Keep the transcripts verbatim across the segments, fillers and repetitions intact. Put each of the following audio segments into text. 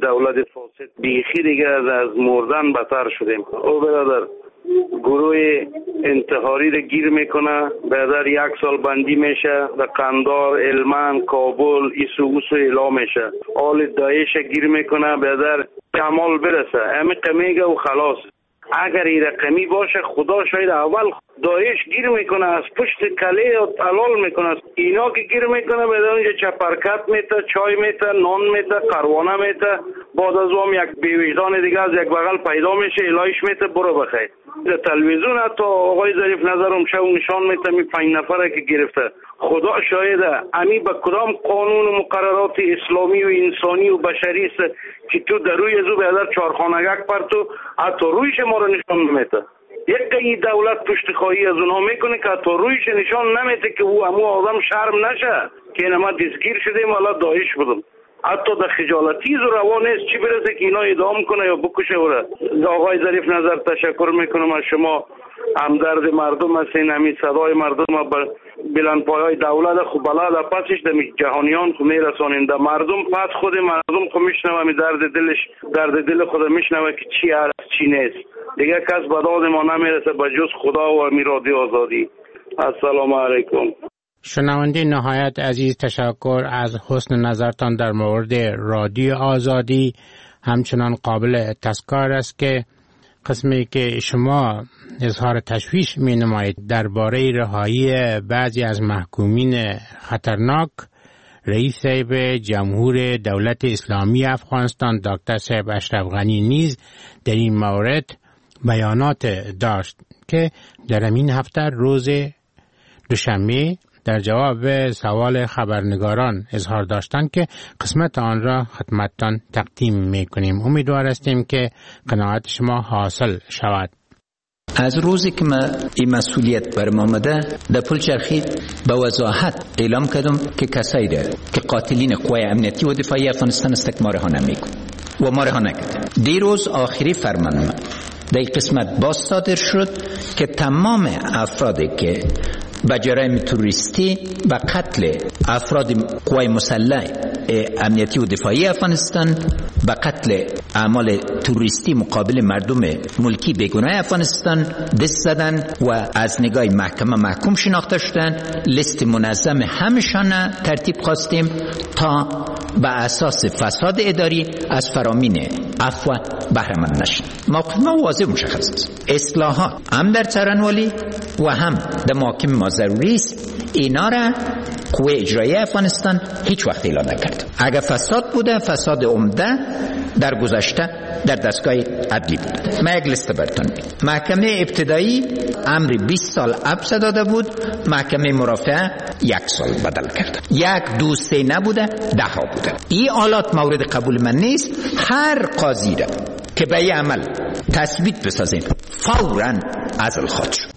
دولت فاسد بیخی دیگه از, از مردن بدتر شدیم. او برادر گروه انتحاری رو گیر میکنه، بعد یک سال بندی میشه، در قندار، هلمند، کابل ایسو اوسو اعلام میشه. آل داعش گیر میکنه، بعد کمال برسه همین قمیگه و خلاص. اگر این رقمی باشه خدا شاید اول داعش گیر میکنه از پشت کله و تلال میکنه. اینا که گیر میکنه بعد اونجا چپرکت میته، چای میته، نان میته، قروانه میته. بعد از اون یک بیویجدان دیگه از یک بغل پیدا میشه، الهیش میته برو بخیر. در تلویزیون حتی آقای ظریف نظرم شو نشان میته می پنج نفره که گرفته. خدا شاهده امی به کدام قانون و مقررات اسلامی و انسانی و بشری است که تو در روی زو به چهارخانگک پرتو حتی رویش ما رو نشان نمیته. یک قی دولت پشت خواهی از اونها میکنه که حتی رویش نشان نمیته که او امو آدم شرم نشه که اینما دستگیر شدیم والا داعش بودم. حتی در خجالتی و روا نیست چی برسه که اینا ادام کنه یا بکشه. وره آقای ظریف نظر تشکر میکنم از شما، همدرد مردم هستین، همین صدای مردم بلند پایای دولت خوب بلد پسش در جهانیان خود میرسانین. در مردم پس خود مردم خود میشنوه، همین درد دلش درد دل خود میشنوه که چی هست چی نیست. دیگه کس به داد ما نمیرسه به جز خدا و امیر رادیو آزادی. السلام علیکم. شنونده نهایت عزیز، تشکر از حسن نظرتان در مورد رادیو آزادی. همچنان قابل تذکر است که قسمی که شما اظهار تشویش می نمایید درباره رهایی بعضی از محکومین خطرناک، رئیس صاحب جمهور دولت اسلامی افغانستان دکتر صاحب اشرف غنی نیز در این مورد بیانات داشت که در این هفته روز دوشنبه در جواب سوال خبرنگاران اظهار داشتند که قسمت آن را خدمتتان تقدیم میکنیم. امیدوار هستیم که قناعت شما حاصل شود. از روزی که من این مسئولیت برم آمده در پل چرخی به وضاحت اعلام کردم که کسایی را که قاتلین قوای امنیتی و دفاعی افغانستان است مارها نمیکن و مارها نکرد. دیروز آخری فرمان من در این قسمت باز صادر شد که تمام افرادی که با جرایم توریستی و قتل افراد قوای مسلح امنیتی و دفاعی افغانستان و قتل اعمال توریستی مقابل مردم ملکی بیگناه افغانستان دست زدن و از نگاه محکمه محکوم شناخته شدن. لیست منظم همشان ترتیب خواستیم تا به اساس فساد اداری از فرامین عفو بهره مند نشن. موقف ما واضح مشخص است. اصلاحات هم در څارنوالي و هم در محاکم ما ضروری است. اینا را قوه اجرایی افغانستان هیچ وقت اعلام نکرد. اگر فساد بوده فساد عمده در گذشته در دستگاه عدلی بود. من یک لیست براتون میدم. محکمه ابتدایی امر بیست سال حبس داده بود، محکمه مرافعه یک سال بدل کرد. یک دو سه نبوده، ده ها بوده. این حالات مورد قبول من نیست. هر قاضی را که به این عمل تثبیت بسازیم فوراً عزل خواهد شد.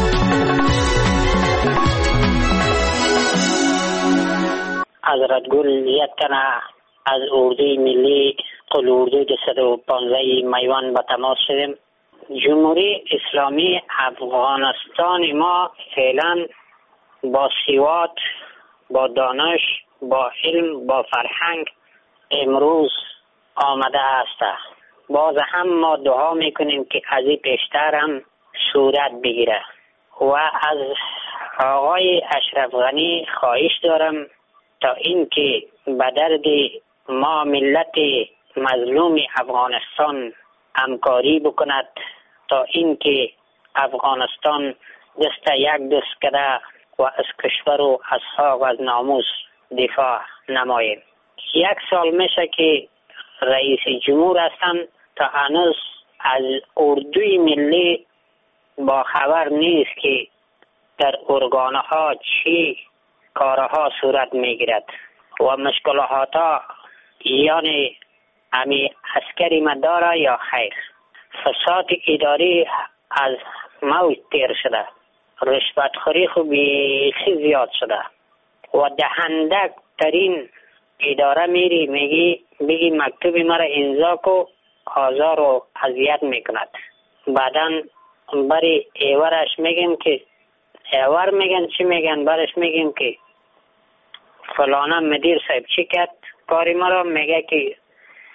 حضرت گل یک تنه از اردوی ملی قل اردو دویست و پانزده میوان به تماس شدیم. جمهوری اسلامی افغانستان ما فعلا با سواد، با دانش، با علم، با فرهنگ امروز آمده است. باز هم ما دعا میکنیم که از این پیشتر هم صورت بگیره و از آقای اشرف غنی خواهش دارم تا اینکه به درد ما ملت مظلوم افغانستان همکاری بکند تا اینکه افغانستان دست یک دست کرده و از کشور و از حق و از ناموس دفاع نماییم. یک سال میشه که رئیس جمهور هستن تا هنوز از اردوی ملی با خبر نیست که در ارگانها چی کارها صورت میگیرد و مشکلات ها یعنی همی عسکری مداره یا خیر. فساد اداری از موج تیر شده، رشوتخوری خوب بیخی زیاد شده و دهنده ترین اداره میری میگی بگی مکتوب مرا امضا کو، آزار و اذیت میکند. بعدا بری ایورش میگیم که ایور میگن چی میگن، برش میگیم که فلانا مدیر صاحب چی کرد کاری مرا، میگه که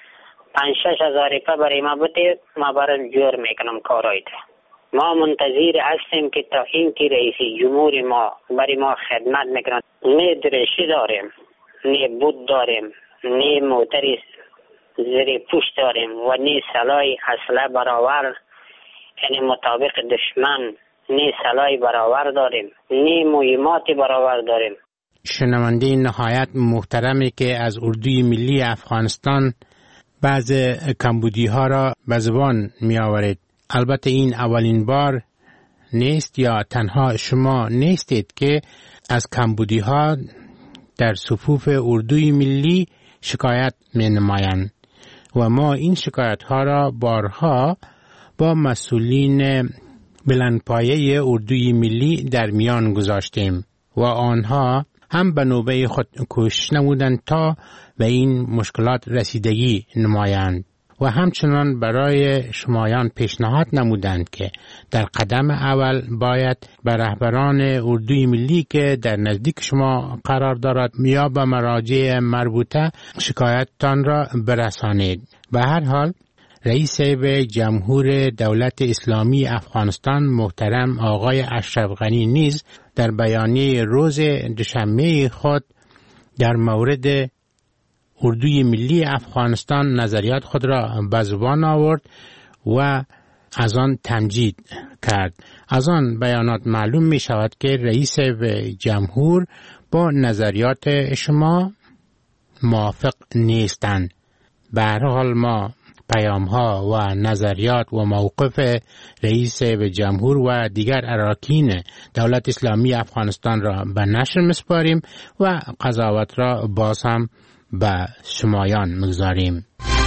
پنج شش هزار روپیه برای ما بده، ما برای جور میکنم کارایت. ما منتظر هستیم که تا این که رئیس جمهور ما برای ما خدمت میکنن. نه درشی داریم، نه بود داریم، نه موتری زیر پوشت داریم و نه سلاح اسلحه برابر، یعنی مطابق دشمن نه سلاح برابر داریم، نه مهمات برابر داریم. شنونده نهایت محترمی که از اردوی ملی افغانستان بعض کمبودی ها را به زبان می آورید. البته این اولین بار نیست یا تنها شما نیستید که از کمبودی ها در صفوف اردوی ملی شکایت می نمایند و ما این شکایت ها را بارها با مسئولین بلندپایه اردوی ملی در میان گذاشتیم و آنها هم به نوبه خود کوشش نمودند تا به این مشکلات رسیدگی نمایند و همچنان برای شمایان پیشنهاد نمودند که در قدم اول باید به رهبران اردوی ملی که در نزدیک شما قرار دارد یا به مراجع مربوطه شکایتتان را برسانید. به هر حال رئیس جمهور دولت اسلامی افغانستان محترم آقای اشرف غنی نیز در بیانیه روز دوشنبه خود در مورد اردوی ملی افغانستان نظریات خود را به زبان آورد و از آن تمجید کرد. از آن بیانات معلوم می شود که رئیس جمهور با نظریات شما موافق نیستند. به هر حال ما پیام ها و نظریات و موقف رئیس جمهور و دیگر اراکین دولت اسلامی افغانستان را به نشر می‌سپاریم و قضاوت را باز هم به شمایان می‌گذاریم.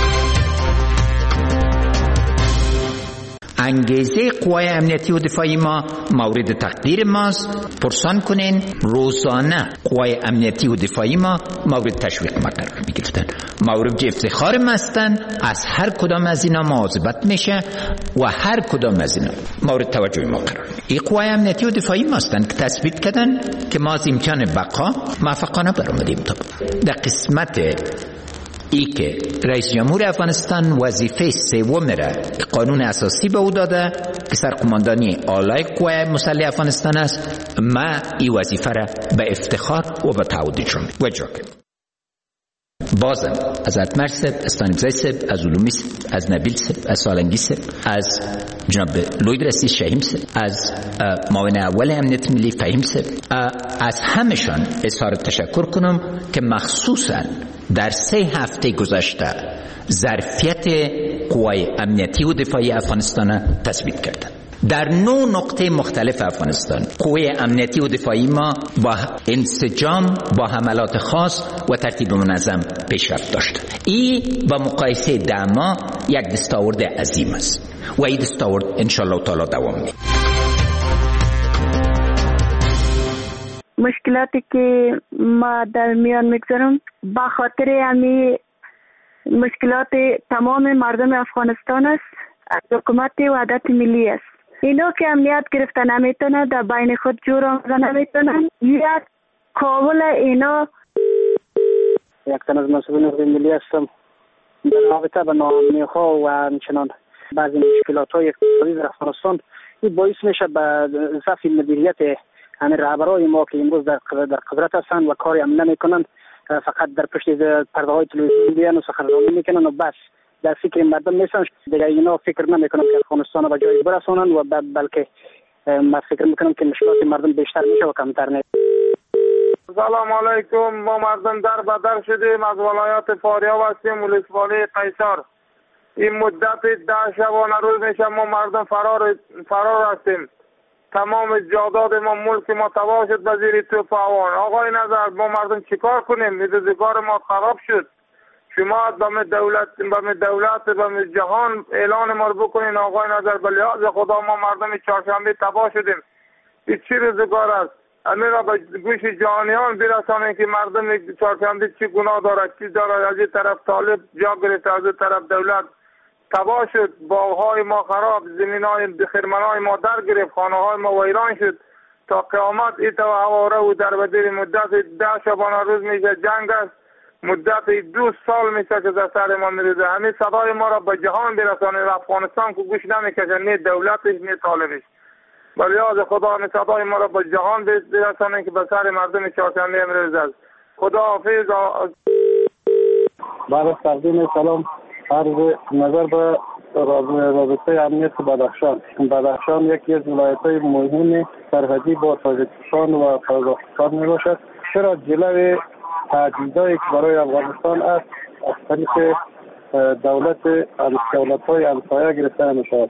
انگیزه قوای امنیتی و دفاعی ما مورد تقدیر ماست. پرسان کنین روزانه قوای امنیتی و دفاعی ما مورد تشویق ما قرار میگرفتن، مورد افتخار ما هستن. از هر کدام از اینا مواظبت میشه و هر کدام از اینا مورد توجه ما قرار میگیره. این قوای امنیتی و دفاعی ما هستن که تثبیت کردن که ما از امکان بقا موفقانه برآمدیم. تا در قسمت ای که رئیس جمهور افغانستان وظیفه سوم را قانون اساسی به او داده که سرقماندانی اعلای قوای مسلح افغانستان است، ما این وظیفه را به افتخار و به تعهد اجرا کردیم. بازم از اتمر سب، از تانیبزای سب، از علومی سب، از نبیل سب، از سالنگی سب، از جناب لوید رسی شهیم سب، از معاون اول امنیت ملی فهیم سب، از همشان اظهار تشکر کنم که مخصوصا در سه هفته گذشته ظرفیت قوای امنیتی و دفاعی افغانستان تثبیت کردند. در نو نقطه مختلف افغانستان قوای امنیتی و دفاعی ما با انسجام، با حملات خاص و ترتیب منظم پیشرفت داشت. این با مقایسه دما یک دستاورد عظیم است و این دستاورد انشالله تعالی دوام می‌یابد. مشکلاتی که ما در میان میگذارم با خاطر امی مشکلات تمام مردم افغانستان است، از حکومت وحدت ملی است. اینا که امنیت گرفته نمیتونه، در بین خود جور آمده نمیتونن. یک کابل اینا یک تن از مسئولین اردوی ملی هستم. در رابطه با ناامنی ها و همچنان بعضی مشکلات های اقتصادی در افغانستان این باعث میشه به ضعف مدیریت همین رهبرای ما که امروز در در قدرت هستند و کاری هم نمیکنن، فقط در پشت پرده های تلویزیون بیان و سخنرانی میکنن و بس در فکر مردم نیستن. دیگه اینا فکر نمیکنن که افغانستان رو به جایی برسونن و بلکه ما فکر میکنم که مشکلات مردم بیشتر میشه و کمتر نه. سلام علیکم. ما مردم در بدر شدیم، از ولایت فاریاب هستیم، ولسوالی قیصر. این مدت ده شبانه روز میشه ما مردم فرار فرار هستیم. تمام جاداد ما، ملک ما تباه شد به زیر توپ هوان. آقای نظر ما مردم چیکار کنیم؟ روزگار ما خراب شد. شما به دولت به دولت به جهان اعلان ما رو بکنین. آقای نظر به لحاظ خدا ما مردم چهارشنبه تباه شدیم. این چی روزگار است؟ امیر را به گوش جهانیان برسانیم که مردم چهارشنبه چی گناه دارد، چی دارد. از این طرف طالب جا گرفت، از این طرف دولت تباه شد، باغ‌های ما خراب، زمین‌های خرمن‌های ما در گرفت، خانه‌های ما ویران شد. تا قیامت این تو هواره و در بدر مدت ده شبانه روز میشه جنگ است. مدت دو سال میشه که در سر ما میریزه. همین صدای ما را به جهان برسانه. افغانستان که گوش نمیکشه، نه دولتش نه طالبش. ولی از خدا همین صدای ما را به جهان برسانه که به سر مردم چهارشنبه امروز است. خدا حافظ. بعد از تقدیم سلام عرض نظر به رابطه امنیت بدخشان. بدخشان یکی از ولایت‌های مهم سرحدی با تاجیکستان و قزاقستان می باشد. چرا جلوی تهدیدایی که برای افغانستان است از طریق دولت دولت‌های همسایه گرفته نمی‌شود؟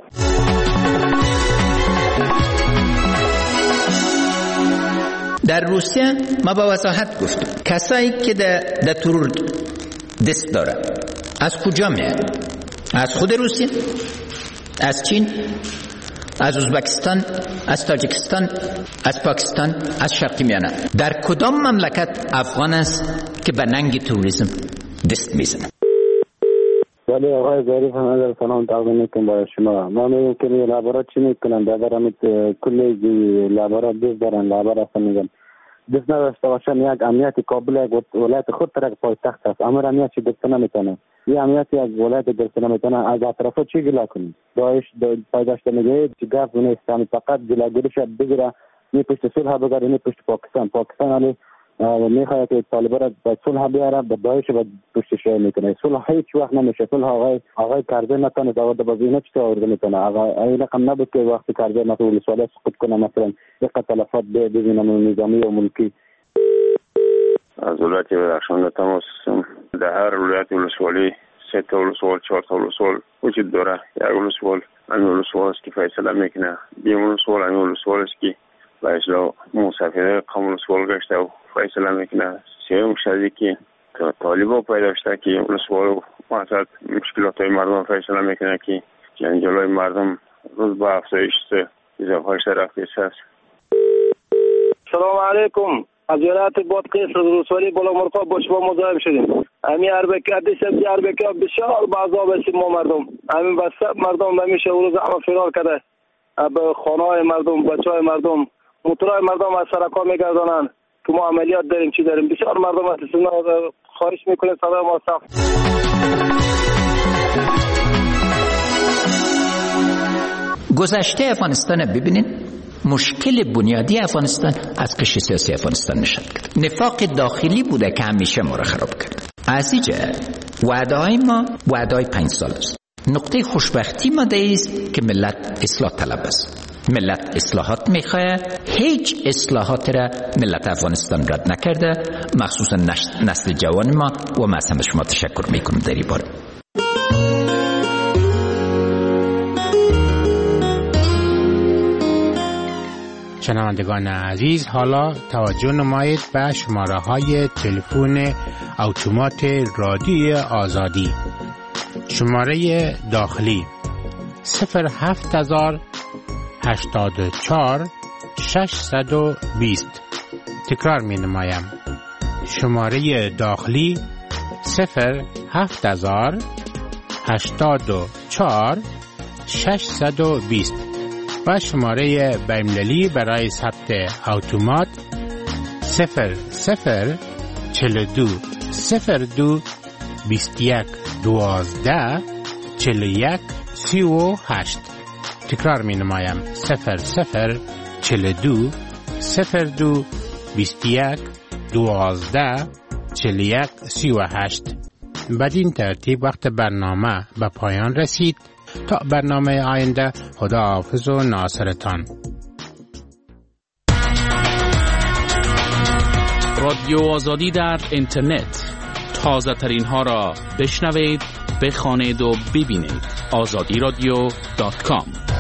در روسیه ما با وضاحت گفتم کسایی که در ترور دست داره از کجا میاد؟ از خود روسیه، از چین، از ازبکستان، از تاجیکستان، از پاکستان، از شرقی میانه. در کدام مملکت افغان است که به ننگ توریسم دست میزنه؟ ولی آقای ظریف هم در سلام تقدیم میکنم برای شما. ما میگم که لابرات چی میکنن؟ در همین کلی لابرات دست دارن، لابرات میگن دست نداشته باشن. یک امنیت کابل یک ولایت خود ترک پایتخت است، اما امنیت چی دست نمیتونه. یه امنیت یک ولایت دست نمیتونه. از اطرافا چی گلا کنی؟ داعش پایداشته میگه چی گفت نیست، فقط جلوگیری شد بگیره، نی پشت صلح بگیره، نی پشت پاکستان. پاکستان علی میخواد که طالبان را به صلح بیاره، به داعش به پشتش میکنه. صلح هیچ وقت نمیشه. صلح آقای آقای کرده نتونه داود بازینه چی آورده میتونه. آقا این رقم نبود که وقتی کرده نتونه سوال سقوط کنه، مثلا یک تلفات به ببینم نظامی و ملکی. از ولایت بدخشان تماس در هر ولایت ولسوالی سه تا ولسوال چهار تا ولسوال وجود داره. یک ولسوال همین ولسوال است که فیصله میکنه، دیم ولسوال همین ولسوال است که به اصلاح مسافره قوم ولسوال گشته و فیصله میکنه. سوم شدی که طالبا پیدا شده که ولسوال واسط مشکلات های مردم فیصله میکنه که جنجال مردم روز به افزایش اضافه شده رفته است. سلام علیکم. از ولایت بادغیس از روسواری بالا مرقا با شما مزاحم شدیم. همین اربکه دیشب اربکه بسیار با عذاب هستیم ما مردم. همین بسته مردم نمیشه او روز همه فرار کرده. به خانه های مردم، بچه های مردم، موتورهای مردم از سرکا میگردانند که ما عملیات داریم چی داریم. بسیار مردم هستیم. خواهش میکنیم صدای ما صاف. گذشته افغانستان ببینید، مشکل بنیادی افغانستان از قشر سیاسی افغانستان نشد کرد. نفاق داخلی بوده که همیشه ما را خراب کرد. از اینجا وعده های ما وعده های پنج سال است. نقطه خوشبختی ما است که ملت اصلاح طلب است. ملت اصلاحات میخواه. هیچ اصلاحات را ملت افغانستان رد نکرده، مخصوصا نسل جوان ما، و من از همه شما تشکر میکنم در این باره. شنوندگان عزیز، حالا توجه نمایید به شماره های تلفن اتومات رادیو آزادی. شماره داخلی صفر هفت هزار هشتاد و چهار ششصد و بیست. تکرار می نمایم. شماره داخلی صفر هفت هزار هشتاد و چهار ششصد و بیست و شماره بین‌المللی برای ثبت اتومات صفر صفر چهل و دو صفر دو بیست و یک دوازده چهل و یک سی و هشت. تکرار می نمایم. صفر صفر چهل و دو صفر دو بیست و یک دوازده چهل و یک سی و هشت. بدین ترتیب وقت برنامه به پایان رسید. تا برنامه آینده، خدا حافظ و ناصرتان. رادیو آزادی در اینترنت، تازه ترین ها را بشنوید، بخوانید و ببینید. آزادی رادیو دات کام